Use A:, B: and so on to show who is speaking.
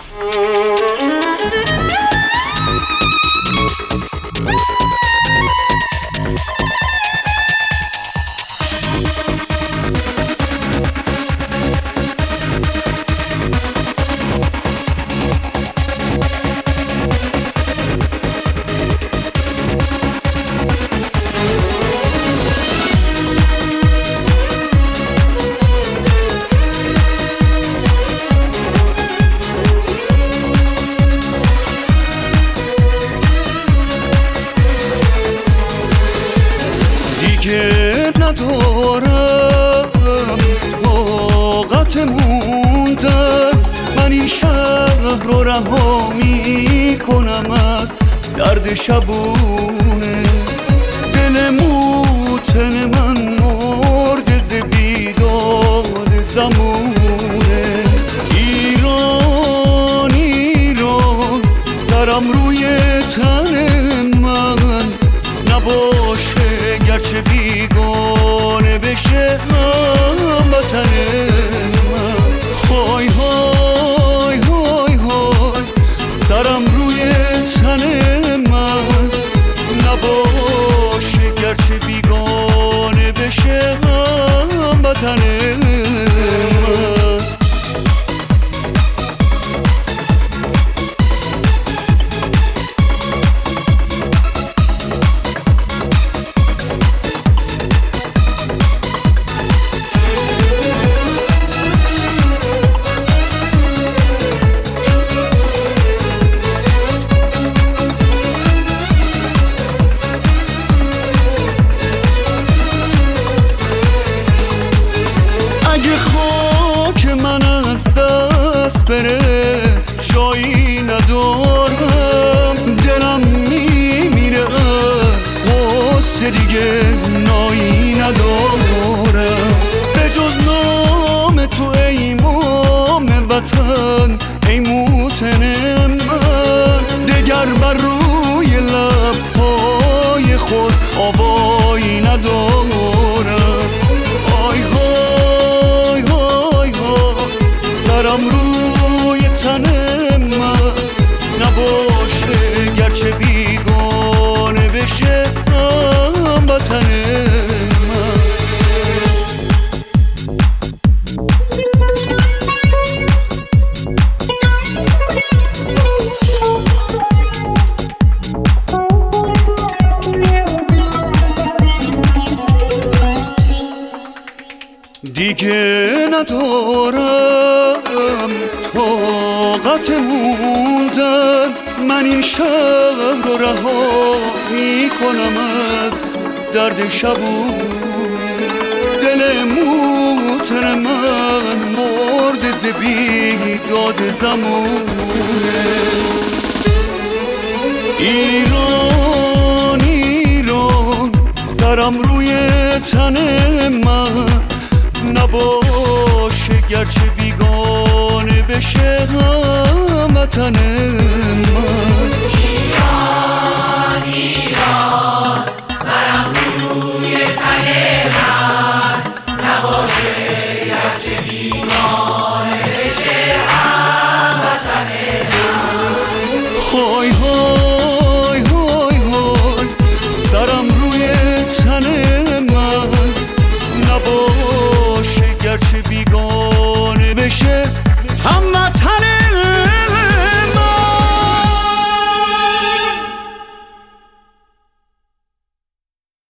A: ندارم طاقت موندن، من این شهر رو رها می کنم از درد شبونه. دل موتن من مرد ز بیداد زمونه. ایران ایران سرم روی تن من نباشه، گرچه بیگانه بشه هموطن من. های های های های سرم روی تن من نباشه، گرچه بیگانه بشه هموطن من. اگه خاک من از دست بره جایی ندارم، دلم میمیره از غصه دیگه نایی ندارم. به جز نام تو ای امام وطن، ای موطن من، دگر بر روی لبهای خود آوایی ندارم. سرم روی تن من نباشه، گرچه بیگانه بشه هموطن من. دیگه ندارم طاقت موندن، من این شهر رو رها می کنم از درد شبونه. دل موتن من مرد ز بیداد زمونه. ایران ایران سرم روی تن من نباشه، گرچه بیگانه بشه هموطن من.
B: ایران ایران سرم روی تن من نباشه، گرچه بیگانه بشه هموطن من.
A: های های های های سرم روی تن من نباشه، گرچه بیگانه بشه هموطن